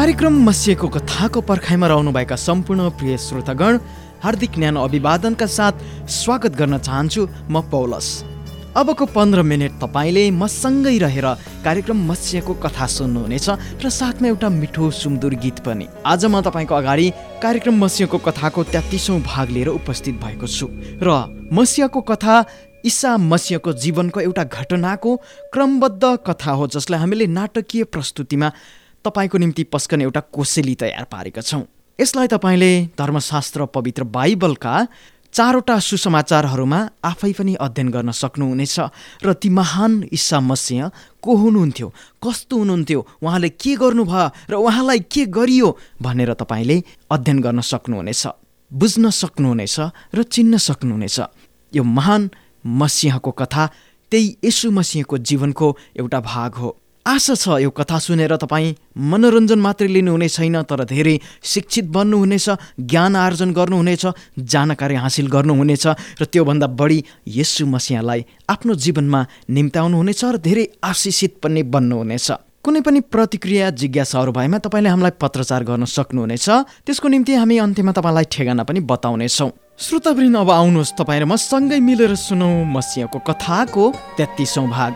कार्यक्रम मसिएको कथाको पर्खाइमा रहनुभएका सम्पूर्ण प्रिय श्रोतागण, हार्दिक न्यानो अभिवादनका साथ स्वागत गर्न चाहन्छु। म पौलस। अबको 15 मिनट तपाईँले मसँगै रहेर कार्यक्रम मसिएको कथा सुन्नुहुनेछ र साथमा एउटा मिठो सुमधुर गीत पनि। आज म तपाईँको अगाडि कार्यक्रम मसिएको कथाको 33औं भाग लिएर उपस्थित भएको छु र मसिएको कथा ईसा मसिहको जीवनको एउटा घटनाको क्रमबद्ध कथा हो, जसलाई हामीले नाटकीय प्रस्तुतिमा तपाईँको निम्ति पस्कने एउटा कोसेली तयार पारेका छौँ। यसलाई तपाईँले धर्मशास्त्र पवित्र बाइबलका 4वटा सुसमाचारहरूमा आफै पनि अध्ययन गर्न सक्नुहुनेछ र ती महान ईसा मसिह को हुनुहुन्थ्यो, कस्तो हुनुहुन्थ्यो, उहाँले के गर्नुभयो र उहाँलाई के गरियो भनेर तपाईँले अध्ययन गर्न सक्नुहुनेछ, बुझ्न सक्नुहुनेछ र चिन्न सक्नुहुनेछ। यो महान मसिहको कथा त्यही येशू मसिहको जीवनको एउटा भाग हो। आशा छ यो कथा सुनेर तपाईँ मनोरञ्जन मात्रै लिनुहुने छैन, तर धेरै शिक्षित बन्नुहुनेछ, ज्ञान आर्जन गर्नुहुनेछ, जानकारी हासिल गर्नुहुनेछ र त्योभन्दा बढी येशू मसिहलाई आफ्नो जीवनमा निम्त्याउनुहुनेछ र धेरै आशिषित पनि बन्नुहुनेछ। कुनै पनि प्रतिक्रिया जिज्ञासाहरू भएमा तपाईँले हामीलाई पत्रचार गर्न सक्नुहुनेछ। त्यसको निम्ति हामी अन्त्यमा तपाईँलाई ठेगाना पनि बताउनेछौँ। श्रोतावृन्द, अब आउनुहोस् तपाईँ र म सँगै मिलेर सुनौँ मसिहको कथाको 33औं भाग।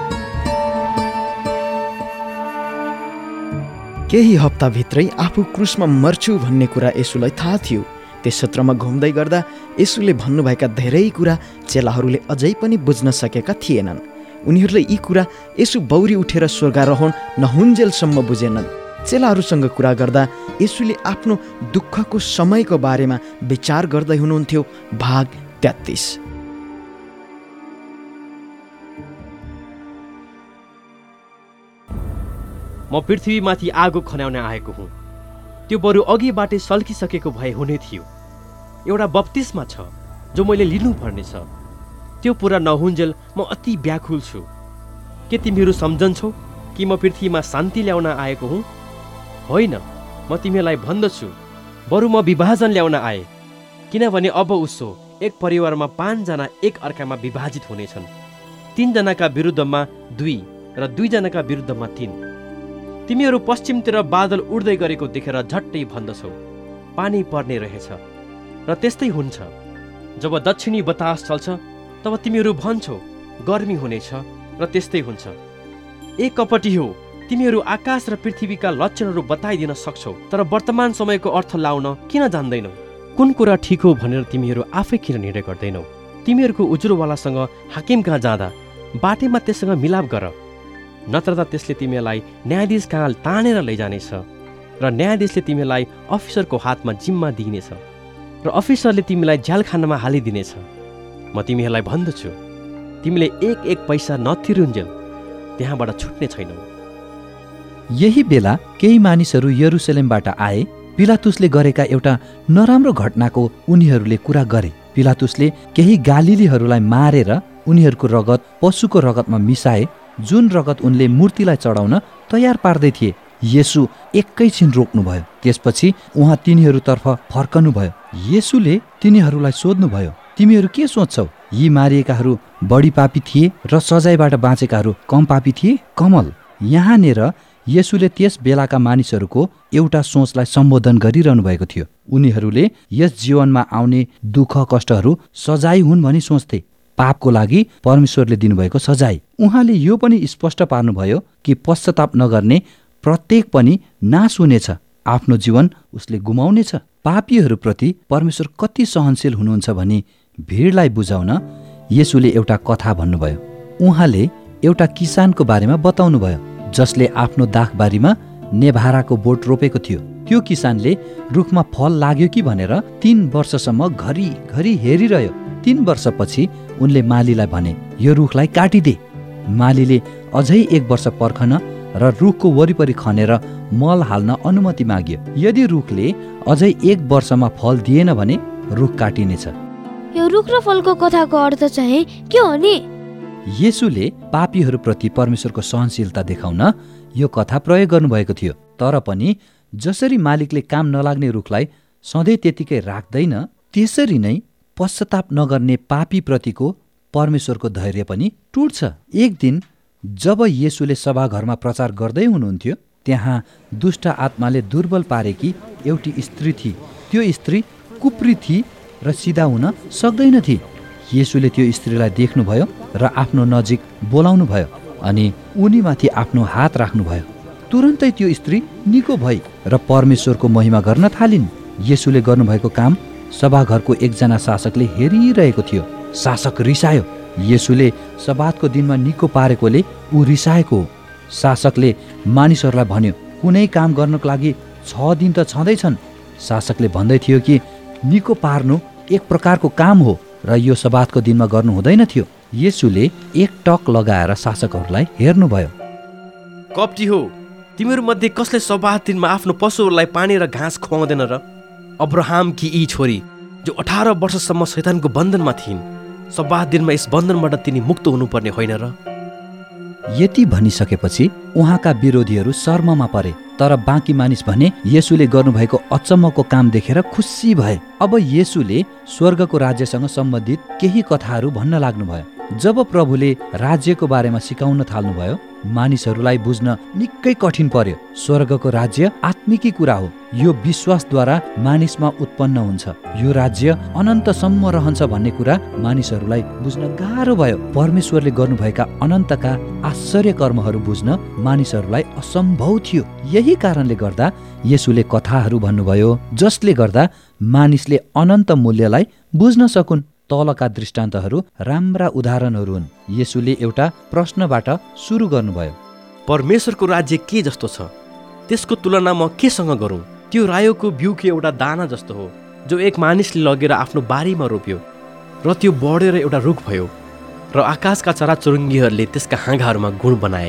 केही हप्ताभित्रै आफू क्रुसमा मर्छु भन्ने कुरा येशूलाई थाहा थियो। त्यस क्षेत्रमा घुम्दै गर्दा येशूले भन्नुभएका धेरै कुरा चेलाहरूले अझै पनि बुझ्न सकेका थिएनन्। उनीहरूले यी कुरा येशू बौरी उठेर स्वर्गारोहण नहुन्जेलसम्म बुझेनन्। चेलाहरूसँग कुरा गर्दा येशूले आफ्नो दुःखको समयको बारेमा विचार गर्दै हुनुहुन्थ्यो। भाग 33। म पृथ्वीमाथि आगो खन्याउन आएको हुँ। त्यो बरु अघिबाटै सल्किसकेको भए हुने थियो। एउटा बप्तिस्मा छ जो मैले लिनुपर्नेछ। त्यो पुरा नहुन्जेल म अति व्याकुल छु। के तिमीहरू सम्झन्छौ कि म पृथ्वीमा शान्ति ल्याउन आएको हुँ? होइन, म तिमीहरूलाई भन्दछु, बरु म विभाजन ल्याउन आएँ। किनभने अब उसो एक परिवारमा 5 जना एक अर्कामा विभाजित हुनेछन्। 3 जनाका विरुद्धमा 2 र 2 जनाका विरुद्धमा 3। तिमीहरू पश्चिमतिर बादल उड्दै गरेको देखेर झट्टै भन्दछौ, पानी पर्ने रहेछ, र त्यस्तै हुन्छ। जब दक्षिणी बतास चल्छ तब तिमीहरू भन्छौ गर्मी हुनेछ, र त्यस्तै हुन्छ। ए कपटी हो, तिमीहरू आकाश र पृथ्वीका लक्षणहरू बताइदिन सक्छौ, तर वर्तमान समयको अर्थ लाउन किन जान्दैनौ? कुन कुरा ठिक हो भनेर तिमीहरू आफै किन निर्णय गर्दैनौ? तिमीहरूको उजुरवालासँग हाकिम कहाँ जाँदा बाटैमा त्यससँग मिलाप गर, नत्र त त्यसले तिमीलाई न्यायाधीश कहाँ तानेर लैजानेछ र न्यायाधीशले तिमीलाई अफिसरको हातमा जिम्मा दिइनेछ र अफिसरले तिमीलाई झ्यालखानामा हालिदिनेछ। म तिमीहरूलाई भन्दछु, तिमीले एक पैसा नतिरुन्जेल त्यहाँबाट छुट्ने छैनौ। यही बेला केही मानिसहरू यरुसलेमबाट आए। पिलातुसले गरेका एउटा नराम्रो घटनाको उनीहरूले कुरा गरे। पिलातुसले केही गालिलीहरूलाई मारेर उनीहरूको रगत पशुको रगतमा मिसाए, जुन रगत उनले मूर्तिलाई चढाउन तयार पार्दै थिए। येशू एकैछिन रोक्नुभयो। त्यसपछि उहाँ तिनीहरूतर्फ फर्कनुभयो। येशूले तिनीहरूलाई सोध्नुभयो, तिमीहरू के सोच्छौ? यी मारिएकाहरू बढी पापी थिए र सजायबाट बाँचेकाहरू कम पापी थिए? कमल। यहाँनिर येशूले त्यस बेलाका मानिसहरूको एउटा सोचलाई सम्बोधन गरिरहनु भएको थियो। उनीहरूले यस जीवनमा आउने दुःख कष्टहरू सजाय हुन् भनी सोच्थे, पापको लागि परमेश्वरले दिनुभएको सजाय। उहाँले यो पनि स्पष्ट पार्नुभयो कि पश्चाताप नगर्ने प्रत्येक पनि नाश हुनेछ, आफ्नो जीवन उसले गुमाउनेछ। पापीहरूप्रति परमेश्वर कति सहनशील हुनुहुन्छ भनी भिडलाई बुझाउन येशूले एउटा कथा भन्नुभयो। उहाँले एउटा किसानको बारेमा बताउनुभयो जसले आफ्नो दाखबारीमा नेभाराको बोट रोपेको थियो। त्यो किसानले रुखमा फल लाग्यो कि भनेर 3 वर्षसम्म घरिघरि हेरिरह्यो। 3 वर्षपछि उनले मालीलाई भने, यो रुखलाई काटिदे। मालीले अझै 1 वर्ष पर्खन र रुखको वरिपरि खनेर मल हाल्न अनुमति माग्यो। यदि रुखले अझै 1 वर्षमा फल दिएन भने रुख काटिनेछ। यो रुख र फलको कथाको अर्थ चाहिँ के हो नि? येशूले पापीहरूप्रति परमेश्वरको सहनशीलता देखाउन यो कथा प्रयोग गर्नुभएको थियो। तर पनि जसरी मालिकले काम नलाग्ने रुखलाई सधैँ त्यतिकै राख्दैन, त्यसरी नै पश्चाताप नगर्ने पापीप्रतिको परमेश्वरको धैर्य पनि टुट्छ। एक दिन जब येशूले सभाघरमा प्रचार गर्दै हुनुहुन्थ्यो, त्यहाँ दुष्ट आत्माले दुर्बल पारेकी एउटी स्त्री थिई। त्यो स्त्री कुप्री थिई र सिधा हुन सक्दैन थिए। येशूले त्यो स्त्रीलाई देख्नुभयो र आफ्नो नजिक बोलाउनु भयो अनि उनीमाथि आफ्नो हात राख्नुभयो। तुरन्तै त्यो स्त्री निको भई र परमेश्वरको महिमा गर्न थालिन्। येशूले गर्नुभएको काम सभाघरको एकजना शासकले हेरिरहेको थियो। शासक रिसायो। येशूले सब्बातको दिनमा निको पारेकोले ऊ रिसाएको हो। शासकले मानिसहरूलाई भन्यो, कुनै काम गर्नको लागि 6 दिन त छँदैछन्। शासकले भन्दै थियो कि निको पार्नु एक प्रकारको काम हो र यो सब्बातको दिनमा गर्नु हुँदैन थियो। येशूले एक टक लगाएर शासकहरूलाई हेर्नुभयो। कप्टी हो, तिमीहरूमध्ये कसले सब्बात दिनमा आफ्नो पशुहरूलाई पानी र घाँस खुवाउँदैन र? अब्राहम कि यी छोरी जो 18 वर्षसम्म शैतानको बन्धनमा थिइन्, सब्बात दिनमा यस बन्धनबाट तिनी मुक्त हुनुपर्ने होइन र? यति भनिसकेपछि उहाँका विरोधीहरू शर्ममा परे। तर बाँकी मानिस भने येशूले गर्नुभएको अचम्मको काम देखेर खुसी भए। अब येशूले स्वर्गको राज्यसँग सम्बन्धित केही कथाहरू भन्न लाग्नुभयो। जब प्रभुले राज्यको बारेमा सिकाउन थाल्नुभयो, मानिसहरूलाई बुझ्न निकै कठिन पर्यो। स्वर्गको राज्य आत्मिकी कुरा हो। यो विश्वासद्वारा मानिसमा उत्पन्न हुन्छ। यो राज्य अनन्तसम्म रहन्छ भन्ने कुरा मानिसहरूलाई बुझ्न गाह्रो भयो। परमेश्वरले गर्नुभएका अनन्तका आश्चर्य कर्महरू बुझ्न मानिसहरूलाई असम्भव थियो। यही कारणले गर्दा येशूले कथाहरू भन्नुभयो, जसले गर्दा मानिसले अनन्त मूल्यलाई बुझ्न सकुन्। तलका दृष्टान्तहरू राम्रा उदाहरणहरू हुन्। येशूले एउटा प्रश्नबाट सुरु गर्नुभयो। परमेश्वरको राज्य के जस्तो छ? त्यसको तुलना म केसँग गरौँ? त्यो रायोको बिउको एउटा दाना जस्तो हो, जो एक मानिसले लगेर आफ्नो बारीमा रोप्यो र त्यो बढेर एउटा रुख भयो र आकाशका चराचुरुङ्गीहरूले त्यसका हाँगाहरूमा गुण बनाए।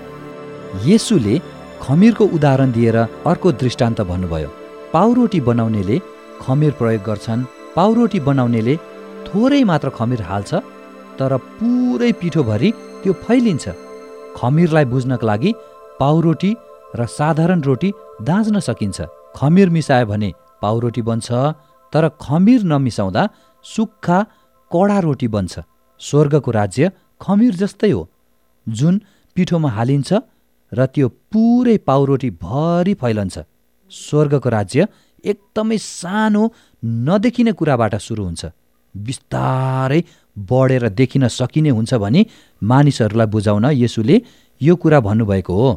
येशूले खमीरको उदाहरण दिएर अर्को दृष्टान्त भन्नुभयो। पाउरोटी बनाउनेले खमीर प्रयोग गर्छन्। पाउरोटी बनाउनेले थोरै मात्र खमीर हाल्छ, तर पुरै पिठोभरि त्यो फैलिन्छ। खमीरलाई बुझ्नका लागि पाउरोटी र साधारण रोटी दाँच्न सकिन्छ। खमीर मिसायो भने पाउरोटी बन्छ, तर खमीर नमिसाउँदा सुक्खा कडा रोटी बन्छ। स्वर्गको राज्य खमीर जस्तै हो, जुन पिठोमा हालिन्छ र त्यो पुरै पाउरोटी भरि फैलन्छ। स्वर्गको राज्य एकदमै सानो नदेखिने कुराबाट सुरु हुन्छ, बिस्तारै बढेर देखिन सकिने हुन्छ भनी मानिसहरूलाई बुझाउन येशूले यो कुरा भन्नुभएको हो।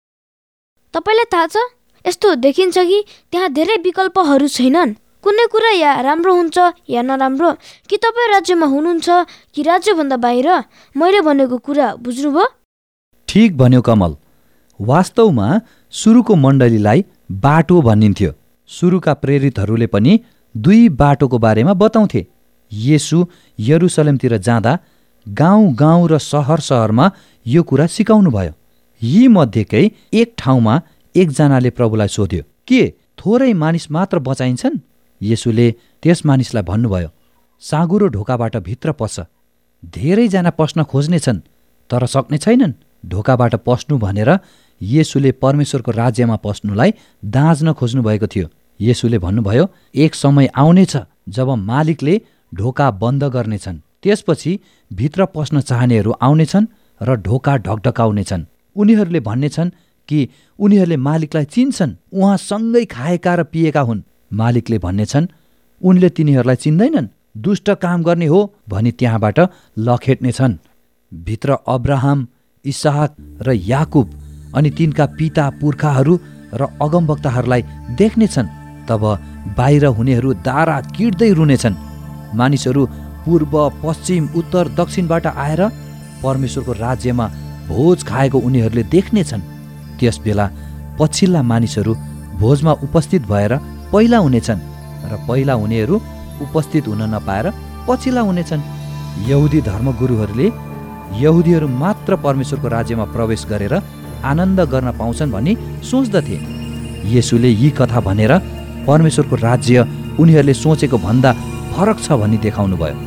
तपाईँलाई थाहा छ, यस्तो देखिन्छ कि त्यहाँ धेरै विकल्पहरू छैनन्। कुनै कुरा या राम्रो हुन्छ या नराम्रो। कि तपाईँ राज्यमा हुनुहुन्छ कि राज्यभन्दा बाहिर? मैले भनेको कुरा बुझ्नुभयो? ठिक भन्यो कमल। वास्तवमा सुरुको मण्डलीलाई बाटो भनिन्थ्यो। सुरुका प्रेरितहरूले पनि 2 बाटोको बारेमा बताउँथे। येशू यरुसलेमतिर जाँदा गाउँ गाउँ र सहर सहरमा यो कुरा सिकाउनुभयो। यी मध्येकै एक ठाउँमा एकजनाले प्रभुलाई सोध्यो, के थोरै मानिस मात्र बचाइन्छन्? येशूले त्यस मानिसलाई भन्नुभयो, साँघुरो ढोकाबाट भित्र पस। धेरैजना पस्न खोज्नेछन् तर सक्ने छैनन्। ढोकाबाट पस्नु भनेर येशूले परमेश्वरको राज्यमा पस्नुलाई दाँच्न खोज्नु भएको थियो। येशूले भन्नुभयो, एक समय आउनेछ जब मालिकले ढोका बन्द गर्नेछन्। त्यसपछि भित्र पस्न चाहनेहरू आउनेछन् र ढोका ढकढकाउनेछन्। उनीहरूले भन्नेछन् कि उनीहरूले मालिकलाई चिन्छन्, उहाँ सँगै खाएका र पिएका हुन्। मालिकले भन्नेछन्, उनले तिनीहरूलाई चिन्दैनन्, दुष्ट काम गर्ने हो भनी त्यहाँबाट लखेट्नेछन्। भित्र अब्राहम, इसहाक र याकुब अनि तिनका पिता पुर्खाहरू र अगमवक्ताहरूलाई देख्नेछन्। तब बाहिर हुनेहरू दारा किट्दै रुनेछन्। मानिसहरू पूर्व, पश्चिम, उत्तर, दक्षिणबाट आएर परमेश्वरको राज्यमा भोज खाएको उनीहरूले देख्नेछन्। त्यस बेला पछिल्ला मानिसहरू भोजमा उपस्थित भएर पहिला हुनेछन् र पहिला हुनेहरू उपस्थित हुन नपाएर पछिल्ला हुनेछन्। यहुदी धर्मगुरुहरूले यहुदीहरू मात्र परमेश्वरको राज्यमा प्रवेश गरेर आनन्द गर्न पाउँछन् भनी सोच्दथे। येशूले यी कथा भनेर परमेश्वरको राज्य उनीहरूले सोचेको भन्दा फरक छ भनी देखाउनुभयो।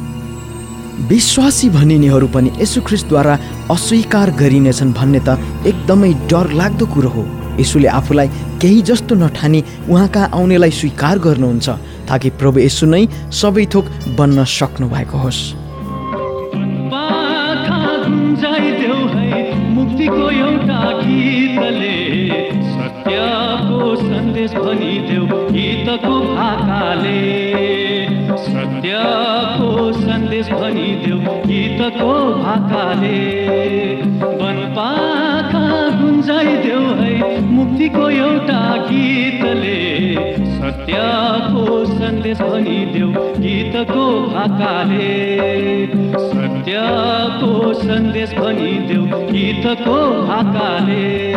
विश्वासी भनिनेहरू पनि येशू ख्रीष्टद्वारा अस्वीकार गरिनेछन् भन्ने त एकदमै डरलाग्दो कुरो हो। येशूले आफूलाई केही जस्तो नठानी उहाँका आउनेलाई स्वीकार गर्नुहुन्छ, ताकि प्रभु येशू नै सबै थोक बन्न सक्नु भएको होस्। मुक्तिको एउटा गीतले सन्देश भनिदेऊ गीतको भाकाले, सत्यको सन्देश भनिदेऊ गीतको भाकाले, वनपाखा गुन्जाइदेऊ है मुक्तिको एउटा गीतले, सत्यको सन्देश भनिदेऊ गीतको भाकाले, सत्यको सन्देश भनिदेऊ गीतको भाकाले।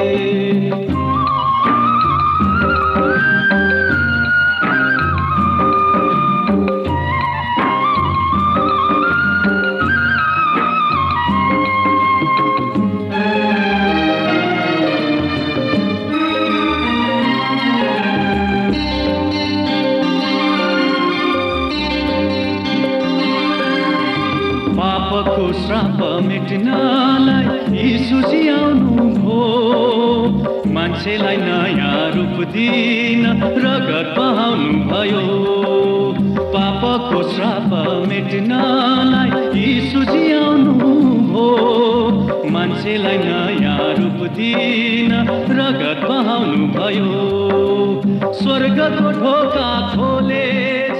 पापको श्राप मेट्नलाई यीशुजी आउनुभयो, मान्छेलाई नयाँ रूप दिन रगत बहाउनु भयो। पापको श्राप मेट्नलाई यीशुजी आउनुभयो, मान्छेलाई नयाँ रूप दिन रगत बहाउनु भयो। स्वर्गको ढोका खोलेछ,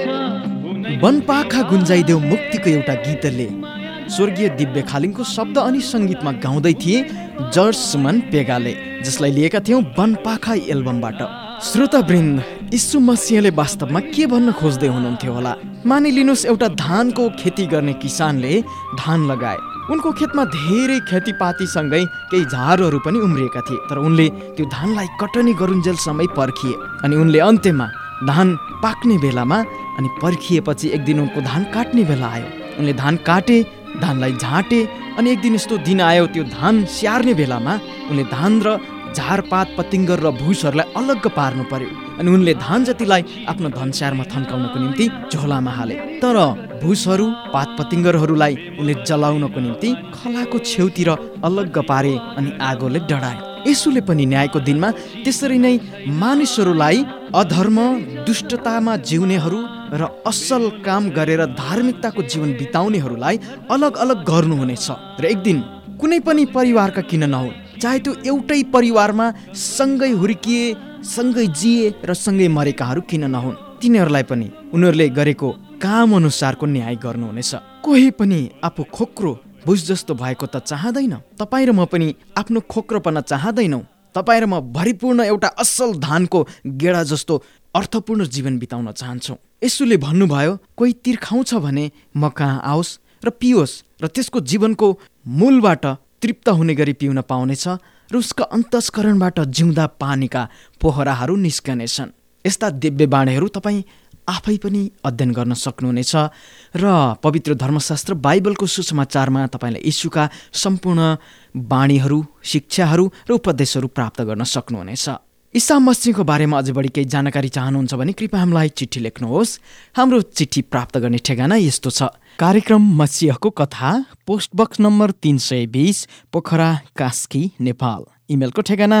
वनपाखा गुन्जाइदेऊ मुक्तिको एउटा गीतले स्वर्गीय दिव्य खालिङको शब्द अनि सङ्गीतमा गाउँदै थिए जर्ज सुमन पेगाले, जसलाई लिएका थियौँ वनपाखा एल्बमबाट। श्रोतावृन्द, यीशु मसीहले वास्तवमा के भन्न खोज्दै हुनुहुन्थ्यो होला? मानिलिनुहोस् एउटा धानको खेती गर्ने किसानले धान लगाए। उनको खेतमा धेरै खेतीपातीसँगै केही झारहरू पनि उम्रिएका थिए, तर उनले त्यो धानलाई कटनी गरुन्जेलसम्मै पर्खिए अनि उनले अन्त्यमा धान पाक्ने बेलामा अनि पर्खिएपछि एक दिन उनको धान काट्ने बेला आयो। उनले धान काटे, धानलाई झाँटे अनि एक दिन यस्तो दिन आयो त्यो धान स्याहार्ने बेलामा उनले धान र झारपात पतिङ्गर र भुसहरूलाई अलग्ग पार्नु पर्यो अनि उनले धान जतिलाई आफ्नो धनस्याहारमा थन्काउनको निम्ति झोलामा हाले। तर भुसहरू पात पतिङ्गरहरूलाई उनले जलाउनको निम्ति खलाको छेउतिर अलग्ग पारे अनि आगोले डढाए। यसुले पनि न्यायको दिनमा त्यसरी नै मानिसहरूलाई अधर्म दुष्टतामा जिउनेहरू र असल काम गरेर धार्मिकताको जीवन बिताउनेहरूलाई अलग अलग गर्नुहुनेछ। र एक दिन कुनै पनि परिवारका किन नहुन्, चाहे त्यो एउटै परिवारमा सँगै हुर्किए, सँगै जिए र सँगै मरेकाहरू किन नहुन्, तिनीहरूलाई पनि उनीहरूले गरेको काम अनुसारको न्याय गर्नुहुनेछ। कोही पनि आफू खोक्रो भुस जस्तो भएको त चाहँदैन। तपाईँ र म पनि आफ्नो खोक्रोपना चाहँदैनौँ। तपाईँ र म भरिपूर्ण एउटा असल धानको गेडा जस्तो अर्थपूर्ण जीवन बिताउन चाहन्छौँ। यसुले भन्नुभयो, कोही तिर्खाउँछ भने म कहाँ आओस् र पियोस् र त्यसको जीवनको मूलबाट तृप्त हुने गरी पिउन पाउनेछ र उसको अन्तस्करणबाट जिउँदा पानीका पोखराहरू निस्कनेछन्। यस्ता दिव्य बाणीहरू तपाईँ आफै पनि अध्ययन गर्न सक्नुहुनेछ र पवित्र धर्मशास्त्र बाइबलको सुसमाचारमा तपाईँले यीशुका सम्पूर्ण बाणीहरू, शिक्षाहरू र उपदेशहरू प्राप्त गर्न सक्नुहुनेछ। ईसा मसीहको बारेमा अझ बढी केही जानकारी चाहनुहुन्छ भने कृपया हामीलाई चिठी लेख्नुहोस्। हाम्रो चिठी प्राप्त गर्ने ठेगाना यस्तो छ: कार्यक्रम मसीहको कथा, post box number 320, Pokhara, Kaski, Nepal. इमेलको ठेगाना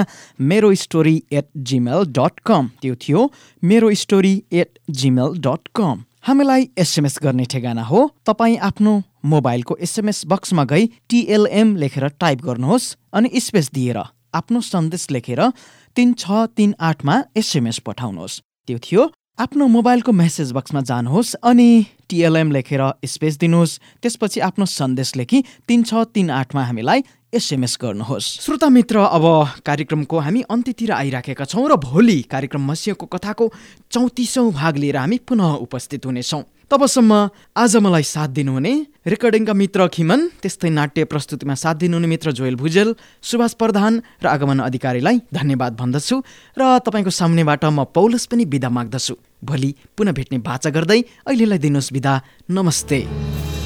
merostory@gmail.com। त्यो थियो merostory@gmail.com। हामीलाई एसएमएस गर्ने ठेगाना हो, तपाईँ आफ्नो मोबाइलको एसएमएस बक्समा गई TLM लेखेर टाइप गर्नुहोस् अनि स्पेस दिएर आफ्नो सन्देश लेखेर 3638मा एसएमएस पठाउनुहोस्। त्यो थियो आफ्नो मोबाइलको मेसेज बक्समा जानुहोस् अनि TLM लेखेर स्पेस दिनुहोस्, त्यसपछि आफ्नो सन्देश लेखी 3638मा हामीलाई एसएमएस गर्नुहोस्। श्रोता मित्र, अब कार्यक्रमको हामी अन्त्यतिर आइराखेका छौँ र भोलि कार्यक्रम मसीहको कथाको 34औं भाग लिएर हामी पुनः उपस्थित हुनेछौँ। तबसम्म आज मलाई साथ दिनुहुने रेकर्डिङका मित्र खिमन, त्यस्तै नाट्य प्रस्तुतिमा साथ दिनुहुने मित्र जोयल भुजेल, सुभाष प्रधान र आगमन अधिकारीलाई धन्यवाद भन्दछु र तपाईँको सामनेबाट म पौलस पनि बिदा माग्दछु। भोलि पुनः भेट्ने बाचा गर्दै अहिलेलाई दिनुहोस् बिदा। नमस्ते।